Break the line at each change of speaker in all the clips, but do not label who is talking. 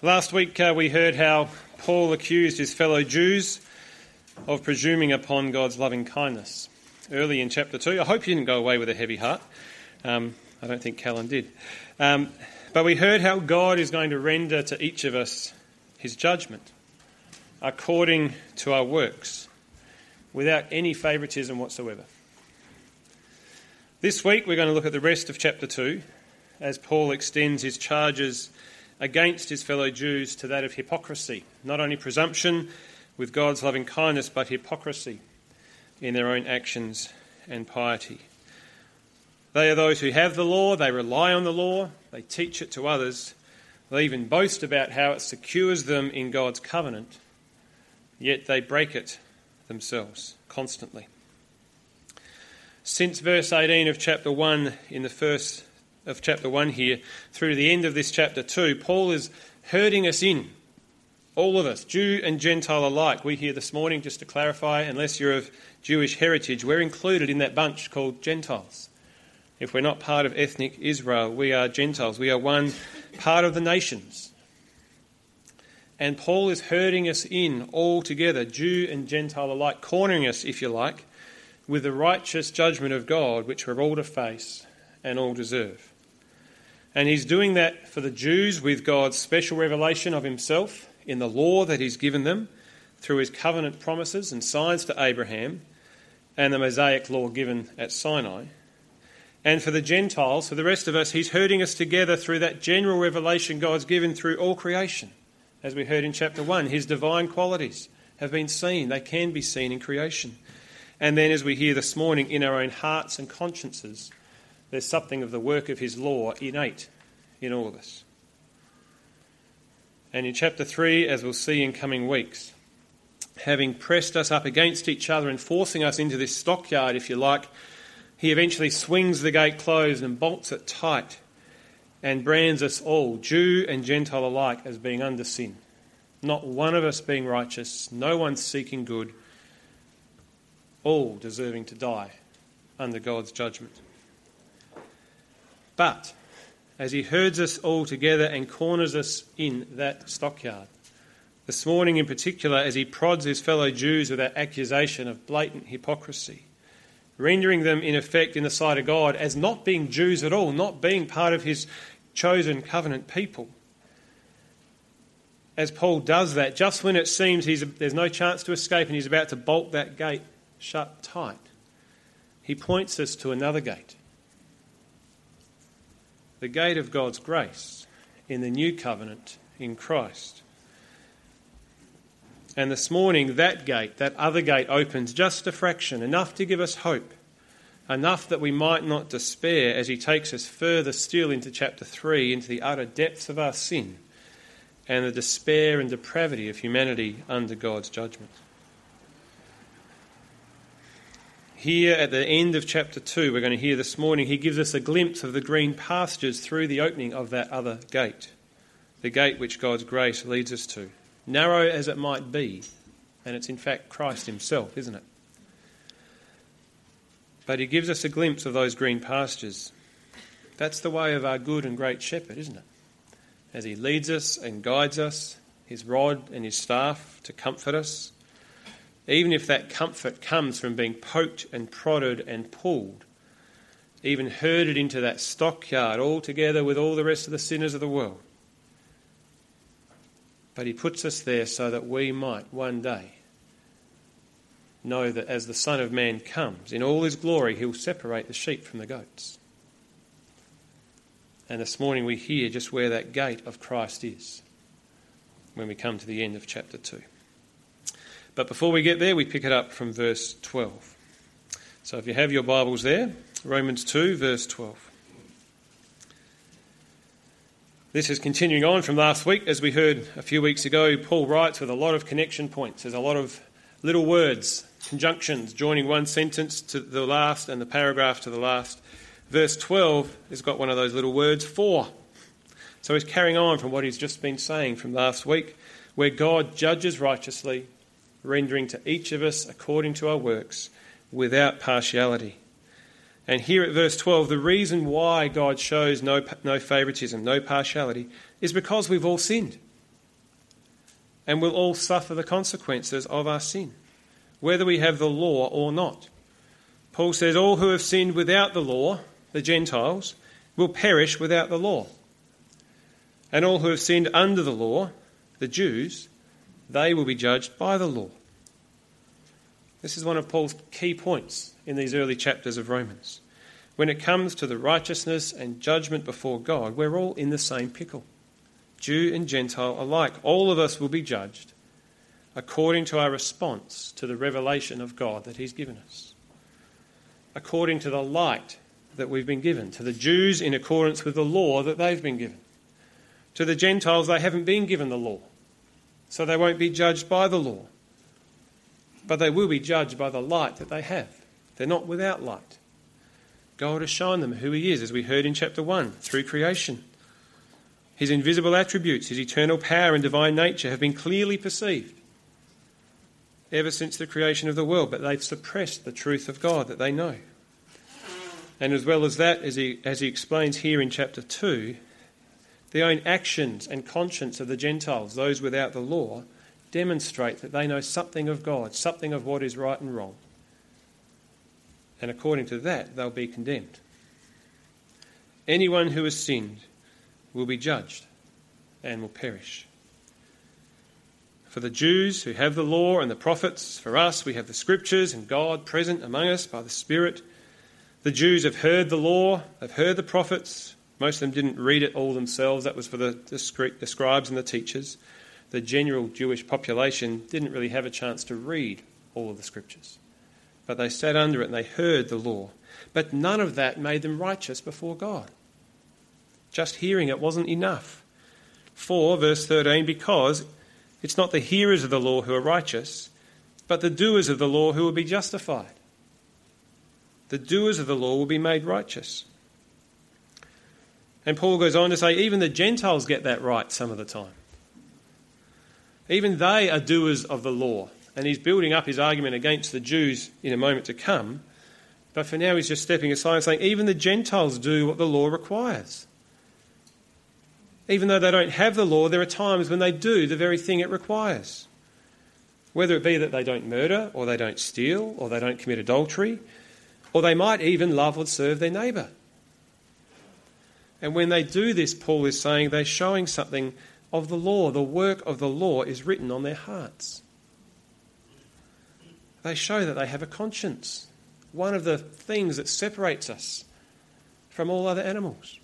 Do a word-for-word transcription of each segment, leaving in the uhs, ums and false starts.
Last week uh, we heard how Paul accused his fellow Jews of presuming upon God's loving kindness. Early in chapter two, I hope you didn't go away with a heavy heart. Um, I don't think Callan did. Um, but we heard how God is going to render to each of us his judgment according to our works, without any favouritism whatsoever. This week we're going to look at the rest of chapter two as Paul extends his charges against his fellow Jews to that of hypocrisy. Not only presumption with God's loving kindness, but hypocrisy in their own actions and piety. They are those who have the law, they rely on the law, they teach it to others, they even boast about how it secures them in God's covenant, yet they break it themselves constantly. Since verse eighteen of chapter one, in the first of chapter one here, through the end of this chapter two, Paul is herding us in, all of us, Jew and Gentile alike. We hear this morning, just to clarify, unless you're of Jewish heritage, we're included in that bunch called Gentiles. If we're not part of ethnic Israel, we are Gentiles. We are one part of the nations. And Paul is herding us in all together, Jew and Gentile alike, cornering us, if you like, with the righteous judgment of God, which we're all to face and all deserve. And he's doing that for the Jews with God's special revelation of himself in the law that he's given them through his covenant promises and signs to Abraham and the Mosaic law given at Sinai. And for the Gentiles, for the rest of us, he's herding us together through that general revelation God's given through all creation. As we heard in chapter one, his divine qualities have been seen. They can be seen in creation. And then, as we hear this morning, in our own hearts and consciences, there's something of the work of his law innate in all of us. And in chapter three, as we'll see in coming weeks, having pressed us up against each other and forcing us into this stockyard, if you like, he eventually swings the gate closed and bolts it tight and brands us all, Jew and Gentile alike, as being under sin. Not one of us being righteous, no one seeking good, all deserving to die under God's judgment. But as he herds us all together and corners us in that stockyard, this morning in particular, as he prods his fellow Jews with that accusation of blatant hypocrisy, rendering them in effect in the sight of God as not being Jews at all, not being part of his chosen covenant people. As Paul does that, just when it seems he's, there's no chance to escape and he's about to bolt that gate shut tight, he points us to another gate. The gate of God's grace in the new covenant in Christ. And this morning, that gate, that other gate opens just a fraction, enough to give us hope, enough that we might not despair as he takes us further still into chapter three, into the utter depths of our sin and the despair and depravity of humanity under God's judgment. Here at the end of chapter two, we're going to hear this morning, he gives us a glimpse of the green pastures through the opening of that other gate, the gate which God's grace leads us to. Narrow as it might be, and it's in fact Christ himself, isn't it? But he gives us a glimpse of those green pastures. That's the way of our good and great shepherd, isn't it? As he leads us and guides us, his rod and his staff to comfort us, even if that comfort comes from being poked and prodded and pulled, even herded into that stockyard all together with all the rest of the sinners of the world. But he puts us there so that we might one day know that as the Son of Man comes, in all his glory, he'll separate the sheep from the goats. And this morning we hear just where that gate of Christ is when we come to the end of chapter two. But before we get there, we pick it up from verse twelve. So if you have your Bibles there, Romans two, verse twelve. This is continuing on from last week. As we heard a few weeks ago, Paul writes with a lot of connection points. There's a lot of little words, conjunctions, joining one sentence to the last and the paragraph to the last. Verse twelve has got one of those little words, for. So he's carrying on from what he's just been saying from last week, where God judges righteously, rendering to each of us according to our works, without partiality. And here at verse twelve, the reason why God shows no no favouritism, no partiality, is because we've all sinned. and will all suffer the consequences of our sin, whether we have the law or not. Paul says all who have sinned without the law, the Gentiles, will perish without the law. And all who have sinned under the law, the Jews, they will be judged by the law. This is one of Paul's key points in these early chapters of Romans. When it comes to the righteousness and judgment before God, we're all in the same pickle. Jew and Gentile alike, all of us will be judged according to our response to the revelation of God that he's given us, according to the light that we've been given, to the Jews in accordance with the law that they've been given. To the Gentiles, they haven't been given the law, so they won't be judged by the law, but they will be judged by the light that they have. They're not without light. God has shown them who he is, as we heard in chapter one, through creation. His invisible attributes, his eternal power and divine nature have been clearly perceived ever since the creation of the world, but they've suppressed the truth of God that they know. And as well as that, as he, as he explains here in chapter two, the own actions and conscience of the Gentiles, those without the law, demonstrate that they know something of God, something of what is right and wrong. And according to that, they'll be condemned. Anyone who has sinned will be judged and will perish. For the Jews who have the law and the prophets, for us we have the scriptures and God present among us by the Spirit. The Jews have heard the law, they've heard the prophets. Most of them didn't read it all themselves. That was for the, the scribes and the teachers. The general Jewish population didn't really have a chance to read all of the scriptures. But they sat under it and they heard the law. But none of that made them righteous before God. Just hearing it wasn't enough. For, verse thirteen, because it's not the hearers of the law who are righteous, but the doers of the law who will be justified. The doers of the law will be made righteous. And Paul goes on to say, even the Gentiles get that right some of the time. Even they are doers of the law. And he's building up his argument against the Jews in a moment to come. But for now he's just stepping aside and saying, even the Gentiles do what the law requires. Even though they don't have the law, there are times when they do the very thing it requires. Whether it be that they don't murder, or they don't steal, or they don't commit adultery, or they might even love or serve their neighbour. And when they do this, Paul is saying they're showing something of the law. The work of the law is written on their hearts. They show that they have a conscience, one of the things that separates us from all other animals.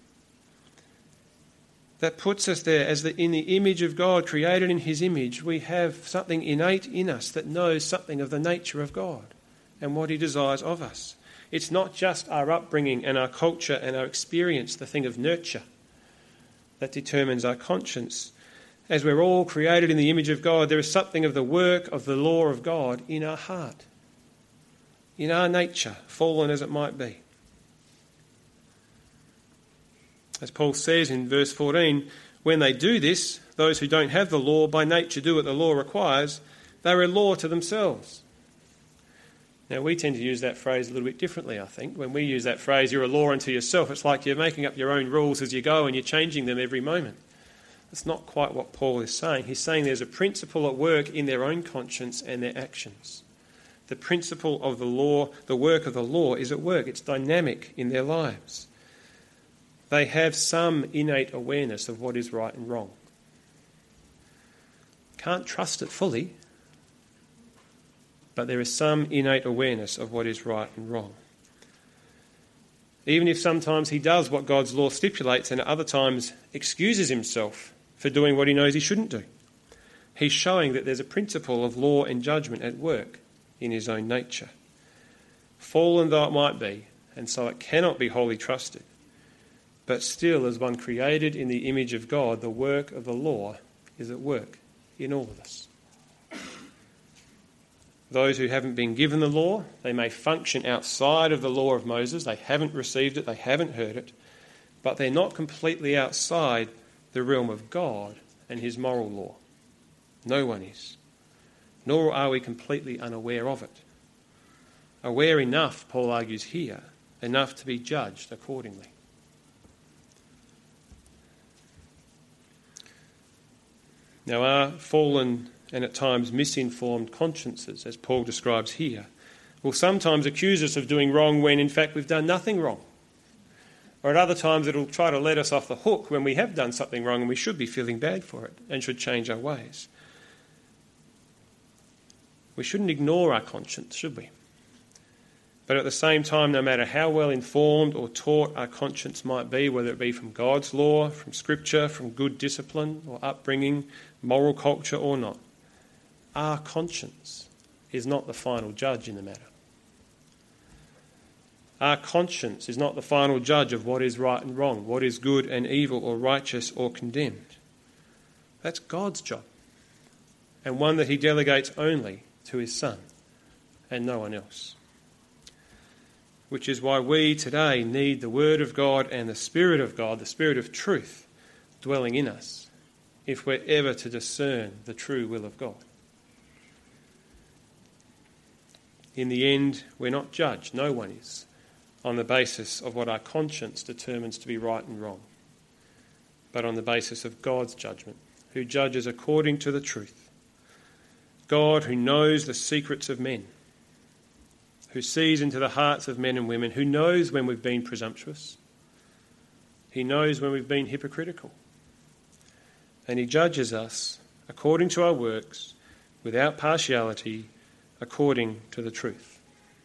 That puts us there as the, in the image of God, created in his image. We have something innate in us that knows something of the nature of God and what he desires of us. It's not just our upbringing and our culture and our experience, the thing of nurture, that determines our conscience. As we're all created in the image of God, there is something of the work of the law of God in our heart, in our nature, fallen as it might be. As Paul says in verse fourteen, when they do this, those who don't have the law by nature do what the law requires, they are a law to themselves. Now, we tend to use that phrase a little bit differently, I think. When we use that phrase, you're a law unto yourself, it's like you're making up your own rules as you go and you're changing them every moment. That's not quite what Paul is saying. He's saying there's a principle at work in their own conscience and their actions. The principle of the law, the work of the law is at work. It's dynamic in their lives. They have some innate awareness of what is right and wrong. Can't trust it fully, but there is some innate awareness of what is right and wrong. Even if sometimes he does what God's law stipulates and at other times excuses himself for doing what he knows he shouldn't do, he's showing that there's a principle of law and judgment at work in his own nature. Fallen though it might be, and so it cannot be wholly trusted, but still, as one created in the image of God, the work of the law is at work in all of us. Those who haven't been given the law, they may function outside of the law of Moses. They haven't received it, they haven't heard it, but they're not completely outside the realm of God and his moral law. No one is. Nor are we completely unaware of it. Aware enough, Paul argues here, enough to be judged accordingly. Now, our fallen and at times misinformed consciences, as Paul describes here, will sometimes accuse us of doing wrong when in fact we've done nothing wrong. Or at other times it'll try to let us off the hook when we have done something wrong and we should be feeling bad for it and should change our ways. We shouldn't ignore our conscience, should we? But at the same time, no matter how well informed or taught our conscience might be, whether it be from God's law, from Scripture, from good discipline or upbringing, moral culture or not, our conscience is not the final judge in the matter. Our conscience is not the final judge of what is right and wrong, what is good and evil or righteous or condemned. That's God's job, and one that he delegates only to his Son and no one else. Which is why we today need the Word of God and the Spirit of God, the Spirit of truth, dwelling in us, if we're ever to discern the true will of God. In the end, we're not judged, no one is, on the basis of what our conscience determines to be right and wrong, but on the basis of God's judgment, who judges according to the truth. God, who knows the secrets of men, who sees into the hearts of men and women, who knows when we've been presumptuous. He knows when we've been hypocritical. And he judges us according to our works, without partiality, according to the truth.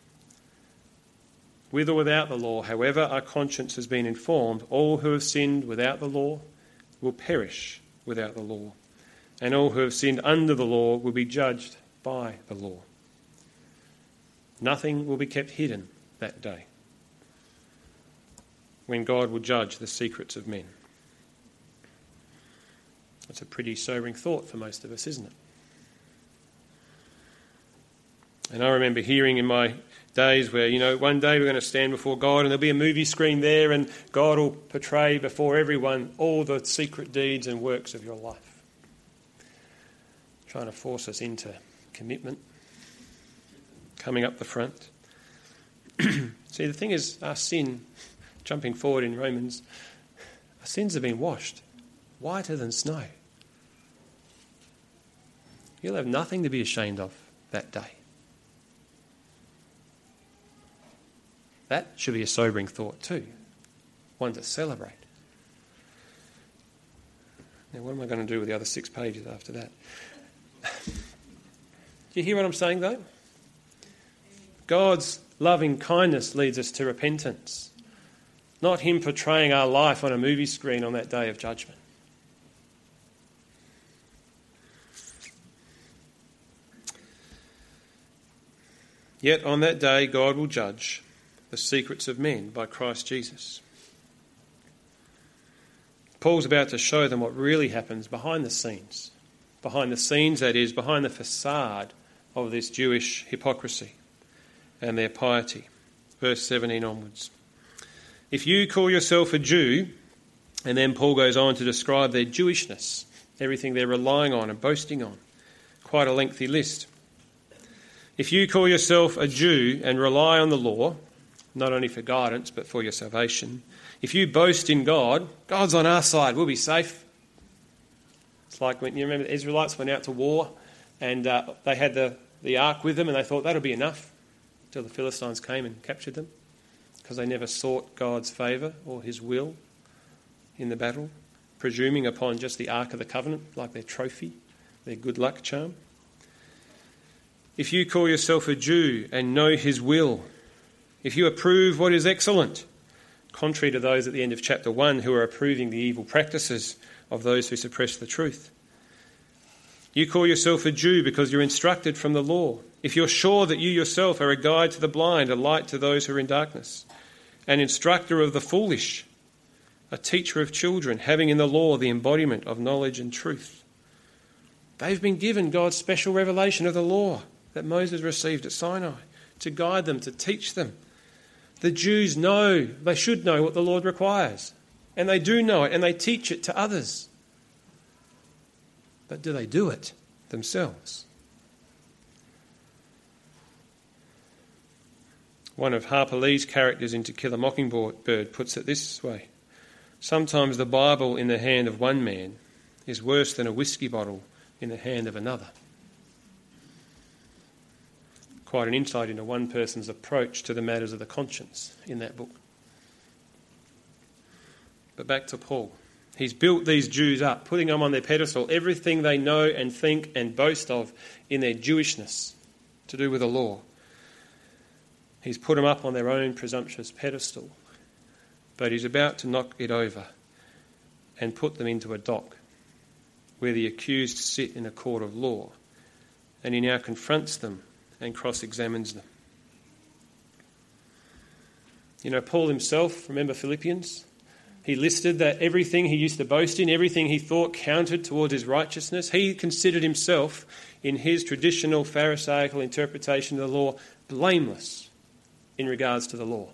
With or without the law, however our conscience has been informed, all who have sinned without the law will perish without the law, and all who have sinned under the law will be judged by the law. Nothing will be kept hidden that day, when God will judge the secrets of men. That's a pretty sobering thought for most of us, isn't it? And I remember hearing in my days where, you know, one day we're going to stand before God and there'll be a movie screen there and God will portray before everyone all the secret deeds and works of your life. Trying to force us into commitment, coming up the front. See, the thing is, our sin, jumping forward in Romans, our sins have been washed whiter than snow. You'll have nothing to be ashamed of that day. That should be a sobering thought too, one to celebrate. Now, what am I going to do with the other six pages after that? Do you hear what I'm saying though? God's loving kindness leads us to repentance, not him portraying our life on a movie screen on that day of judgment. Yet on that day God will judge the secrets of men by Christ Jesus. Paul's about to show them what really happens behind the scenes. Behind the scenes, that is, behind the facade of this Jewish hypocrisy and their piety. Verse seventeen onwards. If you call yourself a Jew, and then Paul goes on to describe their Jewishness, everything they're relying on and boasting on. Quite a lengthy list. If you call yourself a Jew and rely on the law, not only for guidance but for your salvation, if you boast in God, God's on our side, we'll be safe. It's like when you remember the Israelites went out to war and uh, they had the, the ark with them and they thought that'll be enough until the Philistines came and captured them because they never sought God's favour or his will in the battle, presuming upon just the Ark of the Covenant like their trophy, their good luck charm. If you call yourself a Jew and know his will, if you approve what is excellent, contrary to those at the end of chapter one who are approving the evil practices of those who suppress the truth. You call yourself a Jew because you're instructed from the law. If you're sure that you yourself are a guide to the blind, a light to those who are in darkness, an instructor of the foolish, a teacher of children, having in the law the embodiment of knowledge and truth. They've been given God's special revelation of the law that Moses received at Sinai to guide them, to teach them. The Jews know, they should know what the Lord requires. And they do know it, and they teach it to others. But do they do it themselves? One of Harper Lee's characters in To Kill a Mockingbird puts it this way. Sometimes the Bible in the hand of one man is worse than a whiskey bottle in the hand of another. Quite an insight into one person's approach to the matters of the conscience in that book. But back to Paul. He's built these Jews up, putting them on their pedestal, everything they know and think and boast of in their Jewishness to do with the law. He's put them up on their own presumptuous pedestal, but he's about to knock it over and put them into a dock where the accused sit in a court of law, and he now confronts them and cross-examines them. You know, Paul himself, remember Philippians? He listed that everything he used to boast in, everything he thought counted towards his righteousness, he considered himself, in his traditional Pharisaical interpretation of the law, blameless in regards to the law.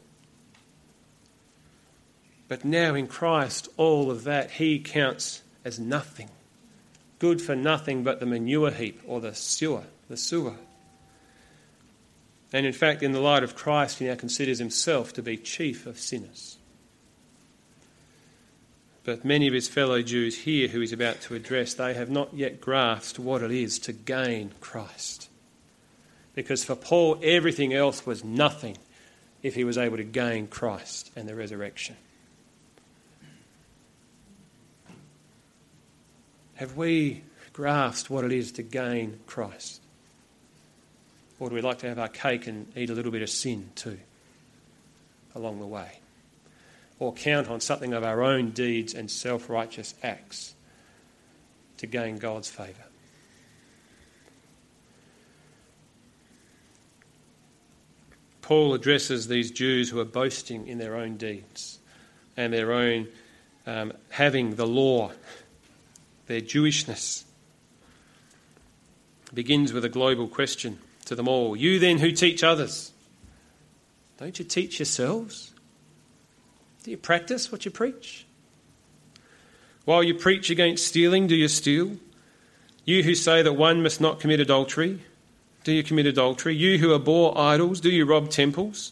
But now in Christ, all of that he counts as nothing. Good for nothing but the manure heap or the sewer, the sewer. And in fact, in the light of Christ, he now considers himself to be chief of sinners. But many of his fellow Jews here who he's about to address, they have not yet grasped what it is to gain Christ. Because for Paul, everything else was nothing if he was able to gain Christ and the resurrection. Have we grasped what it is to gain Christ? Or do we like to have our cake and eat a little bit of sin too along the way? Or count on something of our own deeds and self-righteous acts to gain God's favour? Paul addresses these Jews who are boasting in their own deeds and their own um, having the law, their Jewishness. It begins with a global question to them all. You then who teach others, don't you teach yourselves? Do you practice what you preach? While you preach against stealing, do you steal? You who say that one must not commit adultery, do you commit adultery? You who abhor idols, do you rob temples?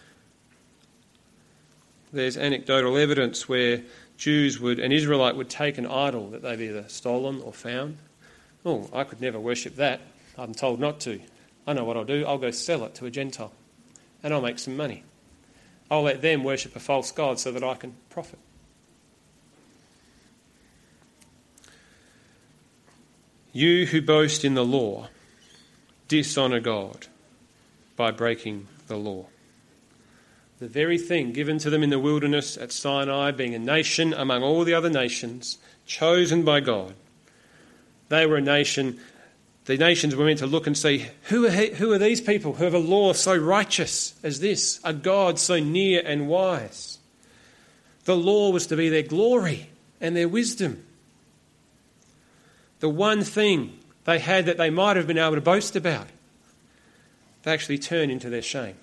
There's anecdotal evidence where Jews would, an Israelite would take an idol that they've either stolen or found. Oh, I could never worship that. I'm told not to. I know what I'll do. I'll go sell it to a Gentile and I'll make some money. I'll let them worship a false god so that I can profit. You who boast in the law, dishonour God by breaking the law. The very thing given to them in the wilderness at Sinai, being a nation among all the other nations, chosen by God. They were a nation, the nations were meant to look and see, who are, who are these people who have a law so righteous as this, a God so near and wise? The law was to be their glory and their wisdom. The one thing they had that they might have been able to boast about, they actually turned into their shame.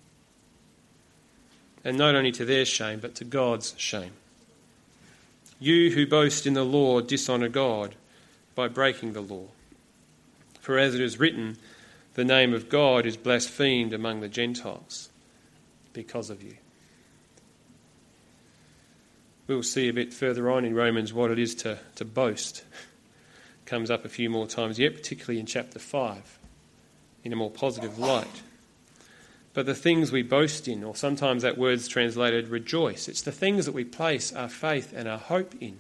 And not only to their shame, but to God's shame. You who boast in the law dishonour God by breaking the law. For as it is written, the name of God is blasphemed among the Gentiles because of you. We'll see a bit further on in Romans what it is to, to boast. Comes up a few more times yet, particularly in chapter five, in a more positive light. But the things we boast in, or sometimes that word's translated rejoice, it's the things that we place our faith and our hope in.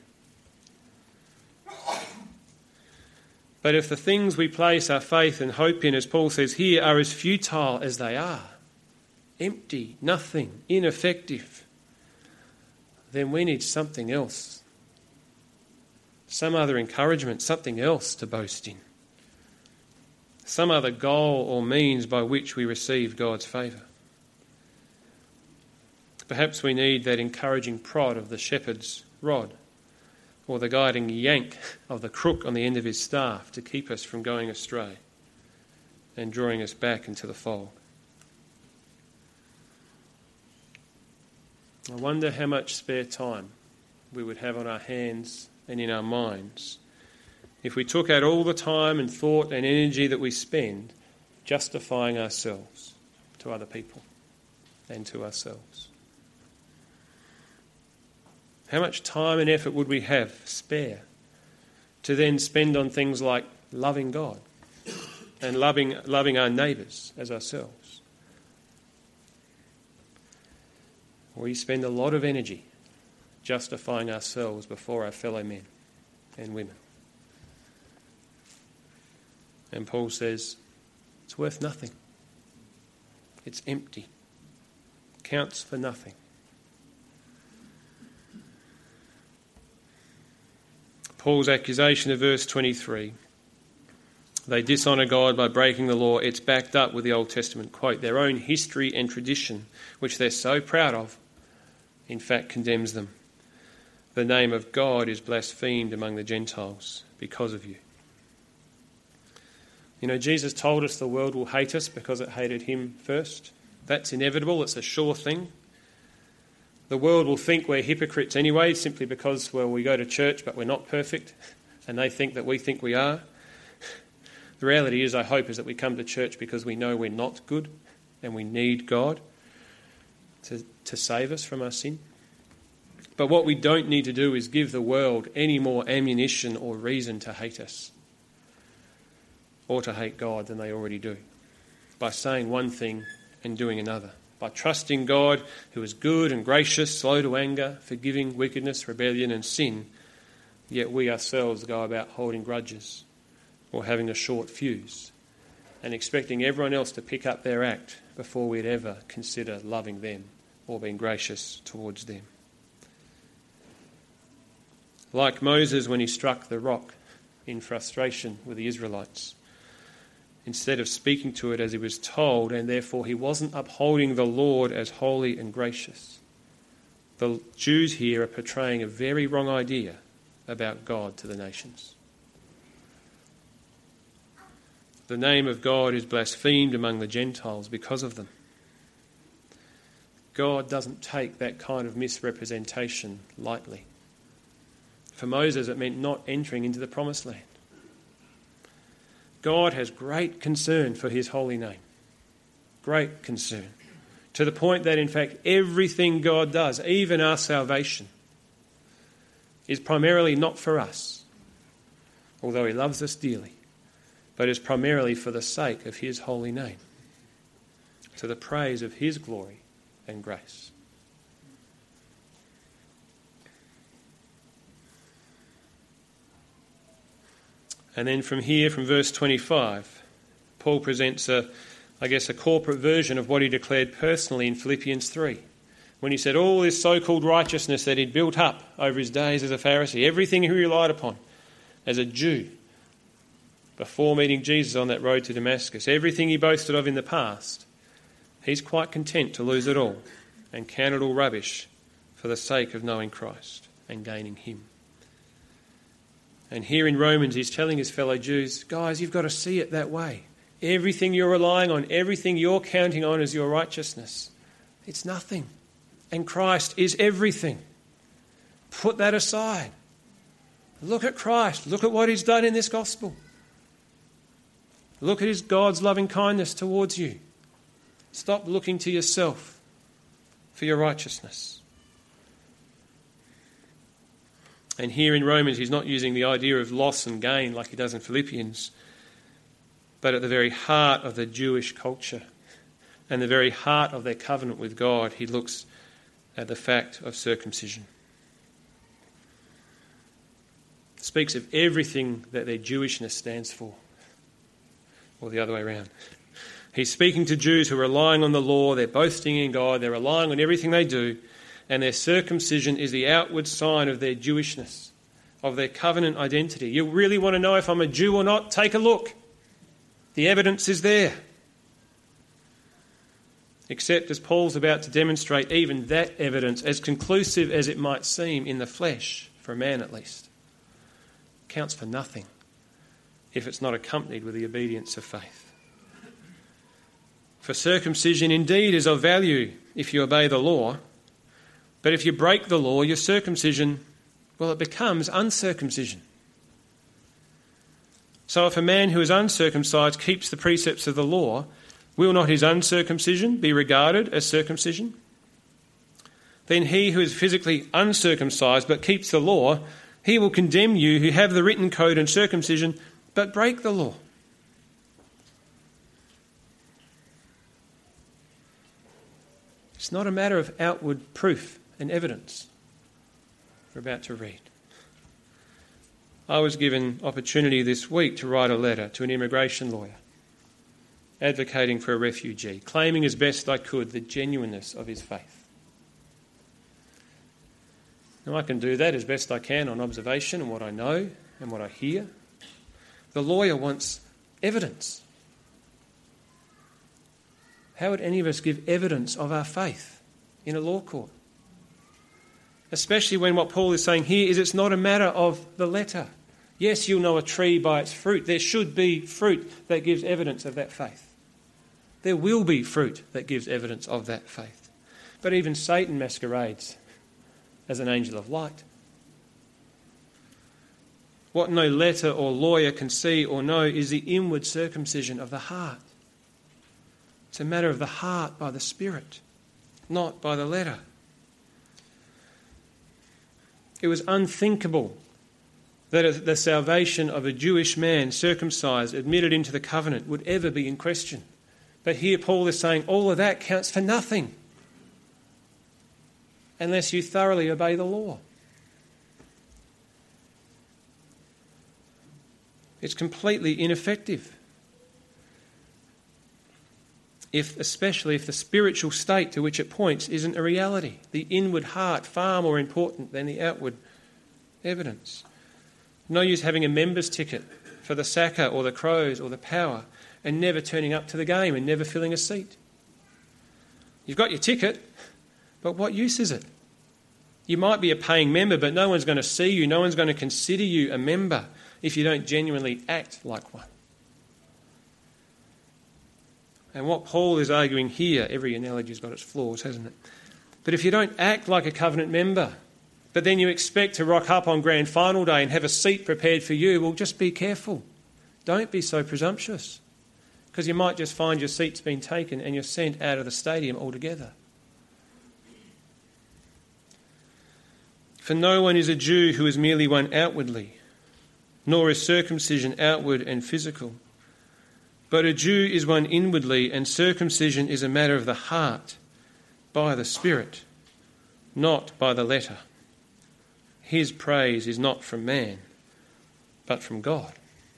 But if the things we place our faith and hope in, as Paul says here, are as futile as they are, empty, nothing, ineffective, then we need something else. Some other encouragement, something else to boast in. Some other goal or means by which we receive God's favour. Perhaps we need that encouraging prod of the shepherd's rod, or the guiding yank of the crook on the end of his staff to keep us from going astray and drawing us back into the fold. I wonder how much spare time we would have on our hands and in our minds if we took out all the time and thought and energy that we spend justifying ourselves to other people and to ourselves. How much time and effort would we have spare to then spend on things like loving God and loving, loving our neighbours as ourselves. We spend a lot of energy justifying ourselves before our fellow men and women. And Paul says, it's worth nothing. It's empty. Counts for nothing. Paul's accusation of verse twenty-three, they dishonour God by breaking the law. It's backed up with the Old Testament quote. Their own history and tradition, which they're so proud of, in fact condemns them. The name of God is blasphemed among the Gentiles because of you. You know, Jesus told us the world will hate us because it hated him first. That's inevitable. It's a sure thing. The world will think we're hypocrites anyway, simply because, well, we go to church but we're not perfect, and they think that we think we are. The reality is, I hope, is that we come to church because we know we're not good and we need God to, to save us from our sin. But what we don't need to do is give the world any more ammunition or reason to hate us or to hate God than they already do, by saying one thing and doing another, by trusting God, who is good and gracious, slow to anger, forgiving wickedness, rebellion and sin, yet we ourselves go about holding grudges or having a short fuse and expecting everyone else to pick up their act before we'd ever consider loving them or being gracious towards them. Like Moses when he struck the rock in frustration with the Israelites, instead of speaking to it as he was told, and therefore he wasn't upholding the Lord as holy and gracious. The Jews here are portraying a very wrong idea about God to the nations. The name of God is blasphemed among the Gentiles because of them. God doesn't take that kind of misrepresentation lightly. For Moses, it meant not entering into the promised land. God has great concern for his holy name. Great concern. To the point that, in fact, everything God does, even our salvation, is primarily not for us, although he loves us dearly, but is primarily for the sake of his holy name, to the praise of his glory and grace. And then from here, from verse twenty-five, Paul presents, a, I guess, a corporate version of what he declared personally in Philippians three, when he said all this so-called righteousness that he'd built up over his days as a Pharisee, everything he relied upon as a Jew before meeting Jesus on that road to Damascus, everything he boasted of in the past, he's quite content to lose it all and count it all rubbish for the sake of knowing Christ and gaining him. And here in Romans, he's telling his fellow Jews, guys, you've got to see it that way. Everything you're relying on, everything you're counting on as your righteousness, it's nothing. And Christ is everything. Put that aside. Look at Christ. Look at what he's done in this gospel. Look at his God's loving kindness towards you. Stop looking to yourself for your righteousness. And here in Romans, he's not using the idea of loss and gain like he does in Philippians, but at the very heart of the Jewish culture and the very heart of their covenant with God, he looks at the fact of circumcision. It speaks of everything that their Jewishness stands for, or the other way around. He's speaking to Jews who are relying on the law, they're boasting in God, they're relying on everything they do, and their circumcision is the outward sign of their Jewishness, of their covenant identity. You really want to know if I'm a Jew or not? Take a look. The evidence is there. Except, as Paul's about to demonstrate, even that evidence, as conclusive as it might seem in the flesh, for a man at least, counts for nothing if it's not accompanied with the obedience of faith. For circumcision indeed is of value if you obey the law, but if you break the law, your circumcision, well, it becomes uncircumcision. So if a man who is uncircumcised keeps the precepts of the law, will not his uncircumcision be regarded as circumcision? Then he who is physically uncircumcised but keeps the law He will condemn you who have the written code and circumcision, but break the law. It's not a matter of outward proof and evidence we're about to read. I was given opportunity this week to write a letter to an immigration lawyer advocating for a refugee, claiming as best I could the genuineness of his faith. Now I can do that as best I can on observation and what I know and what I hear. The lawyer wants evidence. How would any of us give evidence of our faith in a law court? Especially when what Paul is saying here is it's not a matter of the letter. Yes, you'll know a tree by its fruit. There should be fruit that gives evidence of that faith. There will be fruit that gives evidence of that faith. But even Satan masquerades as an angel of light. What no letter or lawyer can see or know is the inward circumcision of the heart. It's a matter of the heart by the Spirit, not by the letter. It was unthinkable that the salvation of a Jewish man circumcised, admitted into the covenant, would ever be in question. But here Paul is saying all of that counts for nothing unless you thoroughly obey the law. It's completely ineffective. If, especially if the spiritual state to which it points isn't a reality. The inward heart far more important than the outward evidence. No use having a member's ticket for the Saka or the Crows or the Power and never turning up to the game and never filling a seat. You've got your ticket, but what use is it? You might be a paying member, but no one's going to see you, no one's going to consider you a member if you don't genuinely act like one. And what Paul is arguing here, every analogy's got its flaws, hasn't it? But if you don't act like a covenant member, but then you expect to rock up on grand final day and have a seat prepared for you, well, just be careful. Don't be so presumptuous, because you might just find your seat's been taken and you're sent out of the stadium altogether. For no one is a Jew who is merely one outwardly, nor is circumcision outward and physical. But a Jew is one inwardly, and circumcision is a matter of the heart, by the Spirit, not by the letter. His praise is not from man, but from God.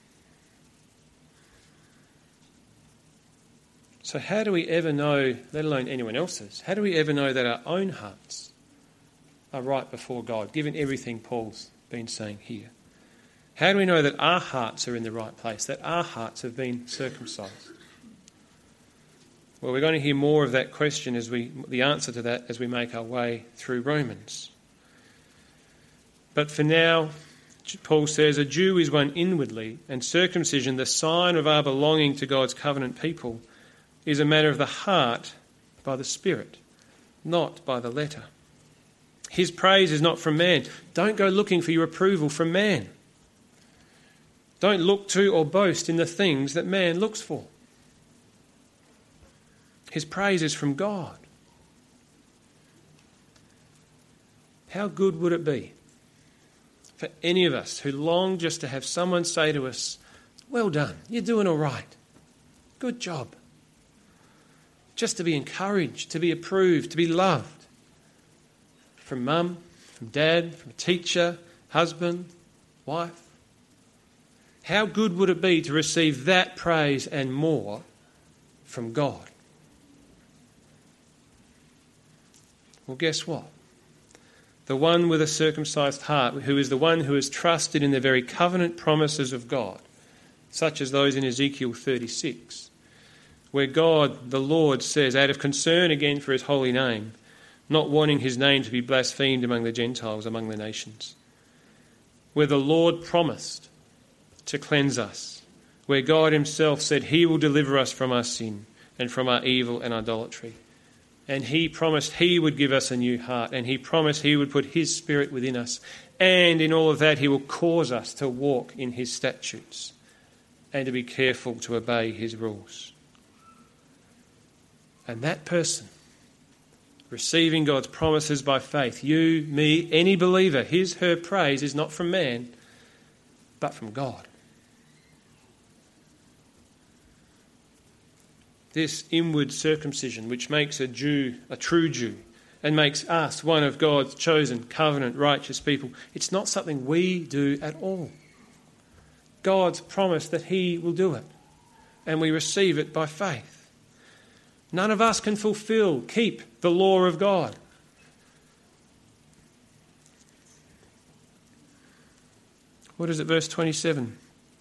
So how do we ever know, let alone anyone else's, how do we ever know that our own hearts are right before God, given everything Paul's been saying here? How do we know that our hearts are in the right place, that our hearts have been circumcised? Well, we're going to hear more of that question, as we, the answer to that, as we make our way through Romans. But for now, Paul says, a Jew is one inwardly, and circumcision, the sign of our belonging to God's covenant people, is a matter of the heart by the Spirit, not by the letter. His praise is not from man. Don't go looking for your approval from man. Don't look to or boast in the things that man looks for. His praise is from God. How good would it be for any of us who long just to have someone say to us, well done, you're doing all right, good job. Just to be encouraged, to be approved, to be loved. From mum, from dad, from teacher, husband, wife. How good would it be to receive that praise and more from God? Well, guess what? The one with a circumcised heart, who is the one who is trusted in the very covenant promises of God, such as those in Ezekiel thirty-six, where God, the Lord, says, out of concern again for his holy name, not wanting his name to be blasphemed among the Gentiles, among the nations, where the Lord promised to cleanse us, where God himself said he will deliver us from our sin and from our evil and idolatry. And he promised he would give us a new heart, and he promised he would put his Spirit within us. And in all of that, he will cause us to walk in his statutes and to be careful to obey his rules. And that person receiving God's promises by faith. You, me, any believer, his, her praise is not from man, but from God. This inward circumcision, which makes a Jew a true Jew and makes us one of God's chosen, covenant, righteous people, it's not something we do at all. God's promised that he will do it, and we receive it by faith. None of us can fulfill, keep the law of God. What is it, verse twenty-seven?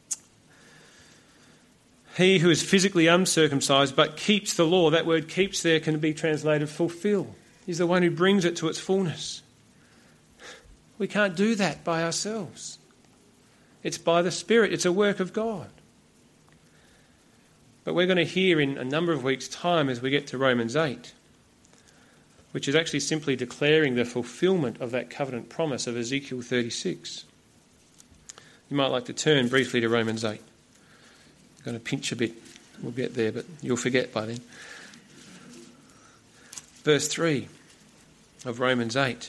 He who is physically uncircumcised but keeps the law, that word keeps there can be translated fulfill. He's the one who brings it to its fullness. We can't do that by ourselves. It's by the Spirit. It's a work of God. But we're going to hear in a number of weeks' time as we get to Romans eight, which is actually simply declaring the fulfilment of that covenant promise of Ezekiel thirty-six. You might like to turn briefly to Romans eight. I'm going to pinch a bit. We'll get there, but you'll forget by then. Verse three of Romans eight.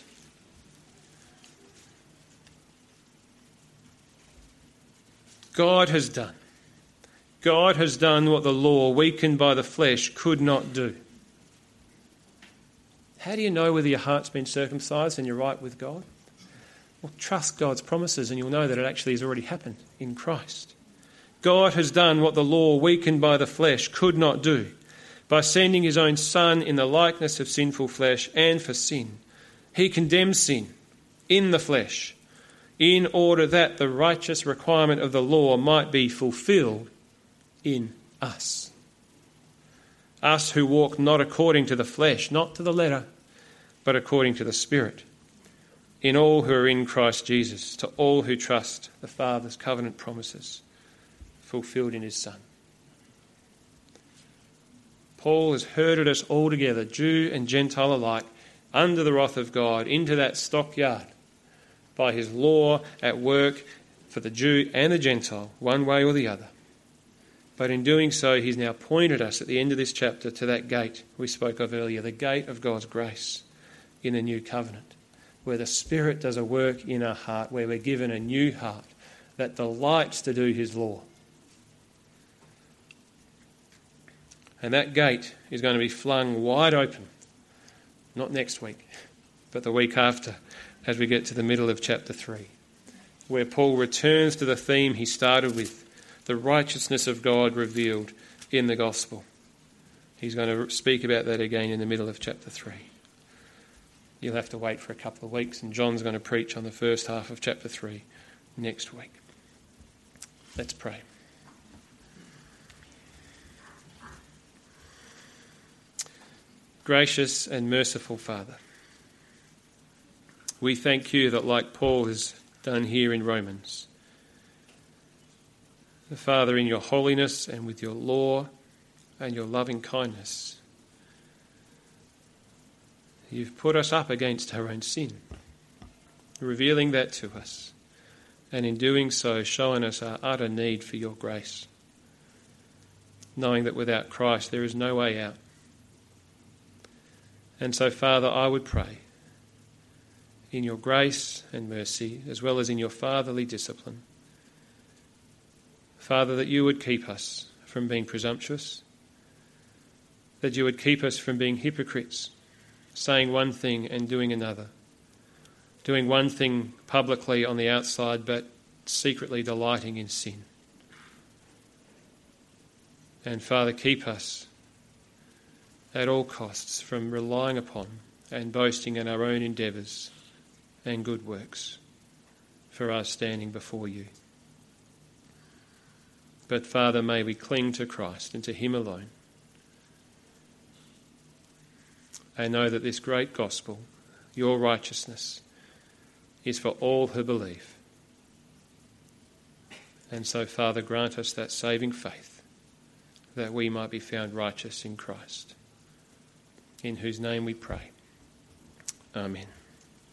God has done. God has done what the law, weakened by the flesh, could not do. How do you know whether your heart's been circumcised and you're right with God? Well, trust God's promises and you'll know that it actually has already happened in Christ. God has done what the law, weakened by the flesh, could not do, by sending his own Son in the likeness of sinful flesh and for sin. He condemns sin in the flesh, in order that the righteous requirement of the law might be fulfilled in us. Us who walk not according to the flesh, not to the letter, but according to the Spirit. In all who are in Christ Jesus, to all who trust the Father's covenant promises fulfilled in his Son. Paul has herded us all together, Jew and Gentile alike, under the wrath of God, into that stockyard by his law at work for the Jew and the Gentile, one way or the other. But in doing so, he's now pointed us at the end of this chapter to that gate we spoke of earlier, the gate of God's grace in the new covenant, where the Spirit does a work in our heart, where we're given a new heart that delights to do his law. And that gate is going to be flung wide open, not next week, but the week after, as we get to the middle of chapter three, where Paul returns to the theme he started with, the righteousness of God revealed in the gospel. He's going to speak about that again in the middle of chapter three. You'll have to wait for a couple of weeks, and John's going to preach on the first half of chapter three next week. Let's pray. Gracious and merciful Father, we thank you that, like Paul has done here in Romans, the Father, in your holiness and with your law and your loving kindness, you've put us up against our own sin, revealing that to us, and in doing so showing us our utter need for your grace, knowing that without Christ there is no way out. And so, Father, I would pray, in your grace and mercy, as well as in your fatherly discipline, Father, that you would keep us from being presumptuous, that you would keep us from being hypocrites, saying one thing and doing another, doing one thing publicly on the outside but secretly delighting in sin. And Father, keep us at all costs from relying upon and boasting in our own endeavours and good works for our standing before you. But Father, may we cling to Christ and to him alone, and know that this great gospel, your righteousness, is for all who believe. And so, Father, grant us that saving faith, that we might be found righteous in Christ, in whose name we pray. Amen.